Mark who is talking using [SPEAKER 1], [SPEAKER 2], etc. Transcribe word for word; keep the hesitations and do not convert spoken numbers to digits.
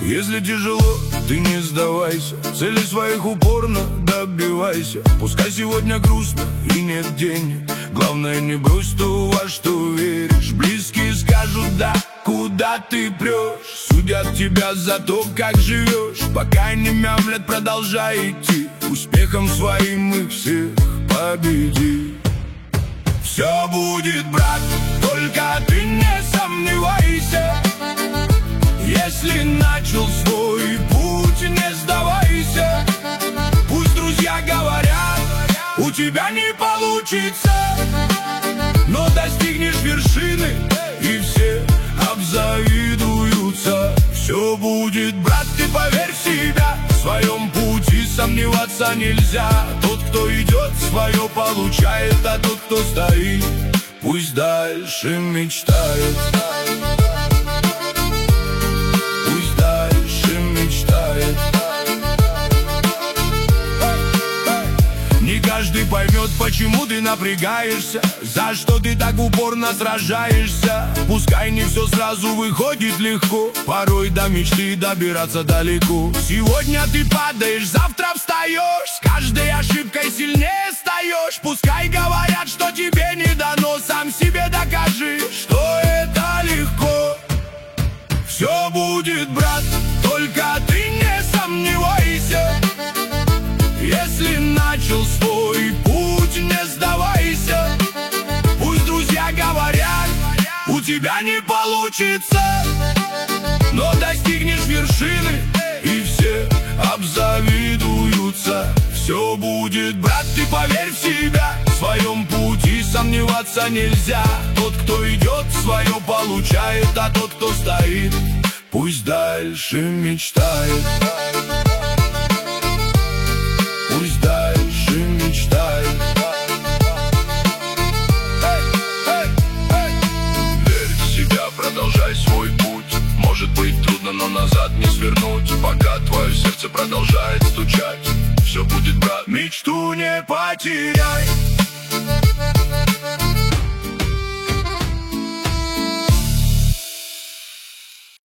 [SPEAKER 1] Если тяжело, ты не сдавайся, цели своих упорно добивайся. Пускай сегодня грустно и нет денег, главное не брось то, во что веришь. Близкие скажут да, куда ты прешь, судят тебя за то, как живешь. Пока не мямлят, продолжай идти, успехом своим их всех победи. Все будет, брат, только ты не сомневайся. Если начал свой путь, не сдавайся. Пусть друзья говорят, у тебя не получится, но достигнешь вершины, и все обзавидуются. Все будет, брат, ты поверь в себя, в своем пути сомневаться нельзя. Тот, кто идет, свое получает, а тот, кто стоит, пусть дальше мечтает. Пусть дальше мечтает. Не каждый поймет, почему ты напрягаешься, за что ты так упорно сражаешься. Пускай не все сразу выходит легко, порой до мечты добираться далеко. Сегодня ты падаешь, завтра встаешь, с каждой ошибкой сильнее стаешь. Пускай говорят, что тебе не дано, сам себе докажи, что это легко. Все будет, брат, только ты не сомневайся. Если начал свой путь, не сдавайся. Пусть друзья говорят, у тебя не получится, но достигнешь вершины, и все обзавидуются. Все будет, брат, ты поверь в себя, в своем пути сомневаться нельзя. Тот, кто идет, свое получает, а тот, кто стоит, пусть дальше мечтает. Пусть дальше мечтает. Верь в себя, продолжай свой путь. Может быть трудно, но назад не свернуть. Пока твое сердце продолжает стучать, все будет, брат, мечту не потеряй.